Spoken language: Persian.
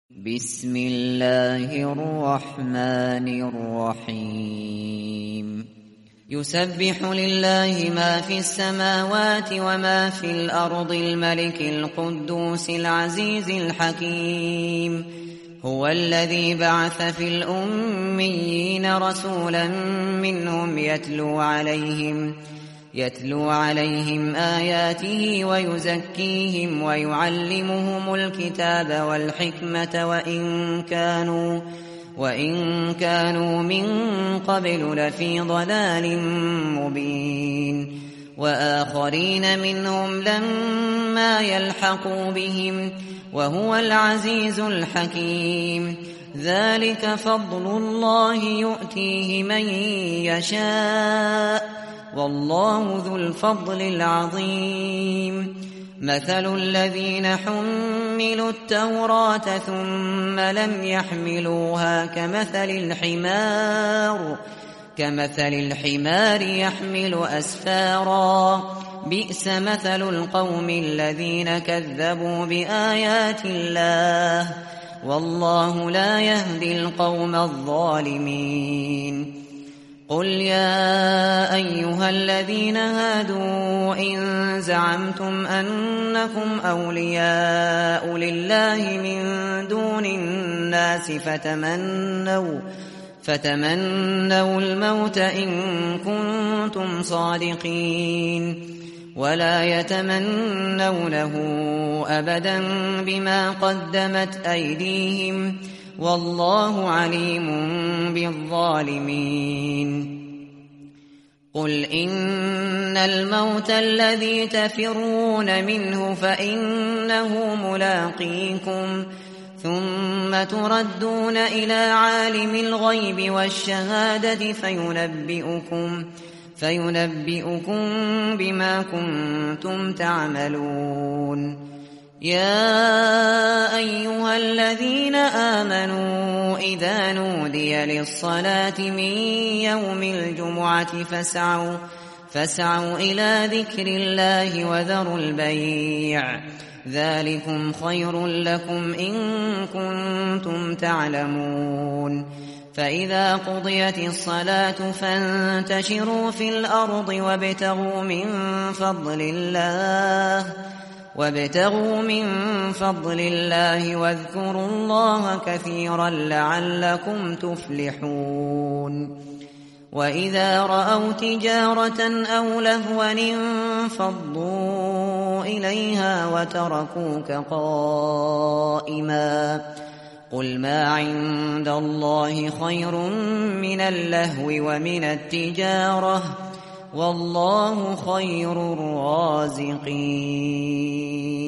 بسم الله الرحمن الرحیم يسبح لله ما في السماوات وما في الأرض الملك القدوس العزيز الحكيم هو الذي بعث في الأميين رسولا منهم يتلو عليهم آياته ويزكيهم ويعلمهم الكتاب والحكمة وإن كانوا من قبل لفي ضلال مبين وآخرين منهم لما يلحقوا بهم وهو العزيز الحكيم ذلك فضل الله يؤتيه من يشاء والله ذو الفضل العظيم مثل الذين حملوا التوراة ثم لم يحملوها كمثل الحمار يحمل أسفارا بئس مثل القوم الذين كذبوا بآيات الله والله لا يهدي القوم الظالمين قل يا أيها الذين هادوا إن زعمتم أنكم أولياء لله من دون الناس فتمنوا الموت إن كنتم صادقين ولا يتمنونه أبدا بما قدمت أيديهم والله عليم بالظالمين قل إن الموت الذي تفرون منه فإنه ملاقيكم ثم تردون إلى عالم الغيب والشهادة فينبئكم بما كنتم تعملون يا أيها الذين آمنوا إذا نودي للصلاة من يوم الجمعة فاسعوا إلى ذكر الله وذروا البيع ذلكم خير لكم إن كنتم تعلمون فإذا قضيت الصلاة فانتشروا في الأرض وابتغوا من فضل الله واذكروا الله كثيرا لعلكم تفلحون وإذا رأوا تجارة أو لهوا انفضوا إليها وتركوك قائما قل ما عند الله خير من اللهو ومن التجارة والله خير الرازقين